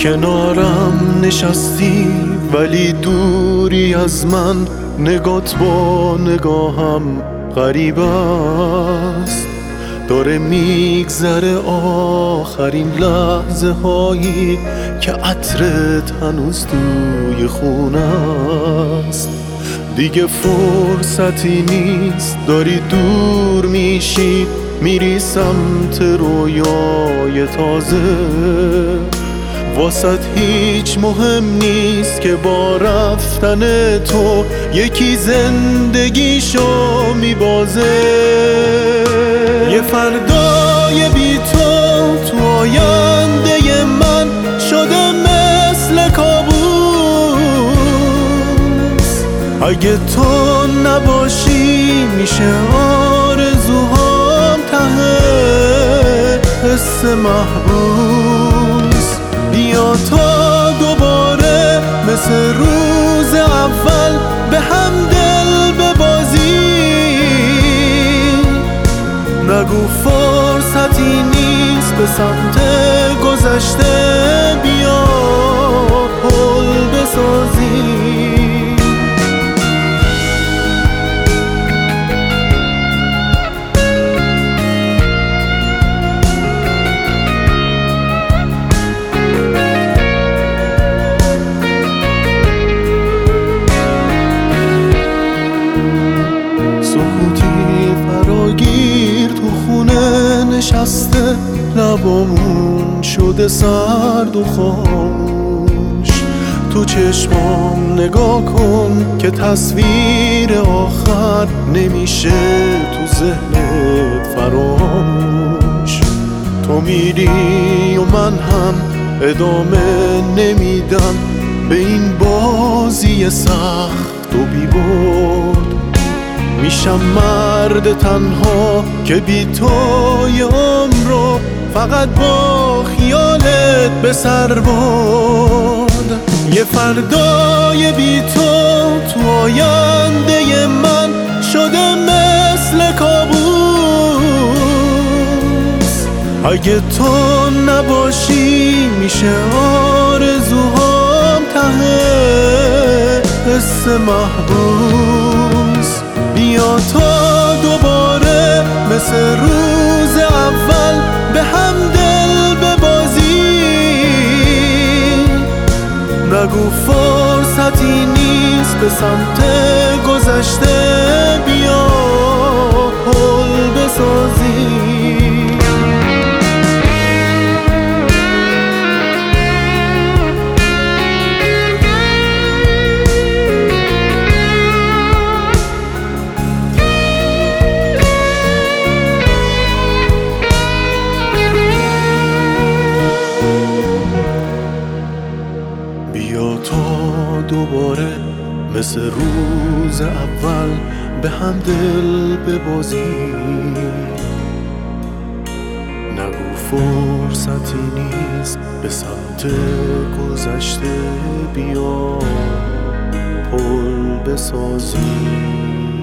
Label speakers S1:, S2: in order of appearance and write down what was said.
S1: کنارم نشستی ولی دوری از من، نگات با نگاهم غریب است. داره میگذره آخرین لحظه هایی که عطرت هنوز توی خونه است. دیگه فرصتی نیست، داری دور میشی، میری سمت رویای تازه. واسط هیچ مهم نیست که با رفتن تو یکی زندگیشو میبازه. یه فردای بی تو آینده من شده مثل کابوس. اگه تو نباشی میشه آرزوهام ته حس محبوس. بیا تا دوباره مثل روز اول به هم دل ببازی. نگو فرصتی نیست به سمت گذشته، بیا پل بسازی. سکوتی فراگیر تو خونه نشسته، لبامون شده سرد و خاموش. تو چشمام نگاه کن که تصویر آخر نمیشه تو ذهنت فراموش. تو میری و من هم ادامه نمیدم به این بازی سخت و بی‌برد. میشم مرد تنها که بی توی عمرو فقط با خیالت به سر برد. یه فردای بی تو آینده من شده مثل کابوس. اگه تو نباشی میشه آرزوهام ته حس محبوس. بیا تا دوباره مثل روز اول به هم دل ببازی. نگو فرصتی نیست به سمت گذشته، بیا پل بسازی. بیا تا دوباره مثل روز اول به هم دل ببازی. نگو فرصتی نیست به سمت گذشته، بیا پل بسازی.